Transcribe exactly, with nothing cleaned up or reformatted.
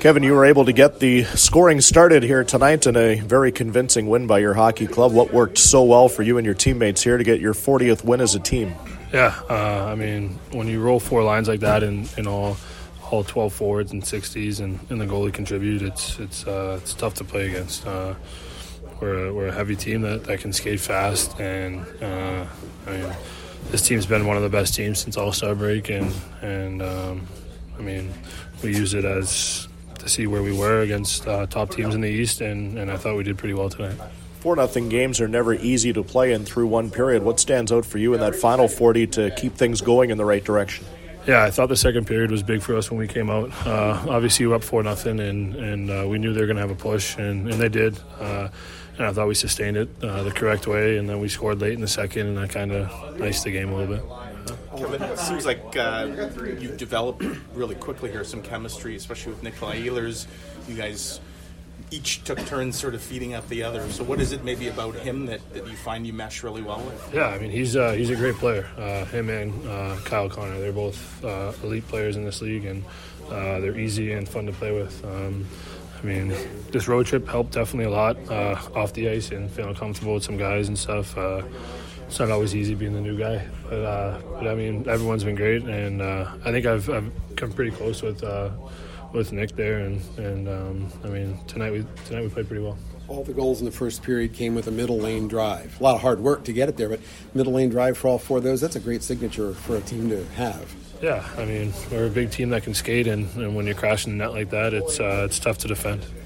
Kevin, you were able to get the scoring started here tonight in a very convincing win by your hockey club. What worked so well for you and your teammates here to get your fortieth win as a team? Yeah, uh, I mean, when you roll four lines like that in, in all all twelve forwards and sixties and, and the goalie contribute, it's it's uh, it's tough to play against. Uh, we're, a, we're a heavy team that, that can skate fast, and uh, I mean, this team's been one of the best teams since All-Star break, and, and um, I mean, we use it as to see where we were against uh, top teams in the East, and, and I thought we did pretty well tonight. Four nothing games are never easy to play in through one period. What stands out for you in that final forty to keep things going in the right direction? Yeah, I thought the second period was big for us when we came out. Uh, obviously, we were up four nothing, and and uh, we knew they were going to have a push, and, and they did. Uh, and I thought we sustained it uh, the correct way, and then we scored late in the second, and that kind of iced the game a little bit. Kevin, it seems like uh, you've developed really quickly here some chemistry, especially with Nikolai Ehlers. You guys each took turns sort of feeding up the other. So what is it maybe about him that, that you find you mesh really well with? Yeah, I mean, he's uh, he's a great player. Uh, him and uh, Kyle Connor, they're both uh, elite players in this league, and uh, they're easy and fun to play with. Um, I mean, this road trip helped definitely a lot uh, off the ice and feeling comfortable with some guys and stuff. Uh, it's not always easy being the new guy, but, uh, but I mean, everyone's been great, and uh, I think I've, I've come pretty close with uh, with Nick there, and, and um, I mean, tonight we tonight we played pretty well. All the goals in the first period came with a middle lane drive. A lot of hard work to get it there, but middle lane drive for all four of those, that's a great signature for a team to have. Yeah, I mean, we're a big team that can skate, and, and when you're crashing the net like that, it's uh, it's tough to defend.